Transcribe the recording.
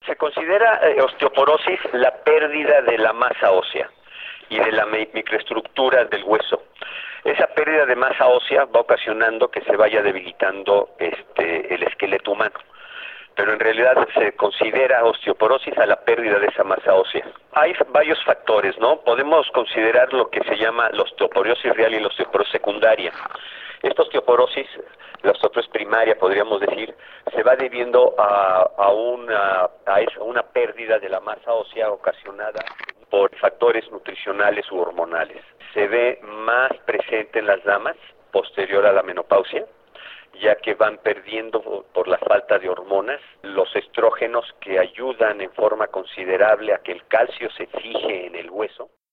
Se considera osteoporosis la pérdida de la masa ósea y de la microestructura del hueso. Esa pérdida de masa ósea va ocasionando que se vaya debilitando el esqueleto humano, pero en realidad se considera osteoporosis a la pérdida de esa masa ósea. Hay varios factores, ¿no? Podemos considerar lo que se llama la osteoporosis real y la osteoporosis secundaria. Esta osteoporosis, la osteoporosis primaria, podríamos decir, se va debiendo a una pérdida de la masa ósea ocasionada por factores nutricionales u hormonales. Se ve más presente en las damas posterior a la menopausia, ya que van perdiendo por la falta de hormonas los estrógenos que ayudan en forma considerable a que el calcio se fije en el hueso.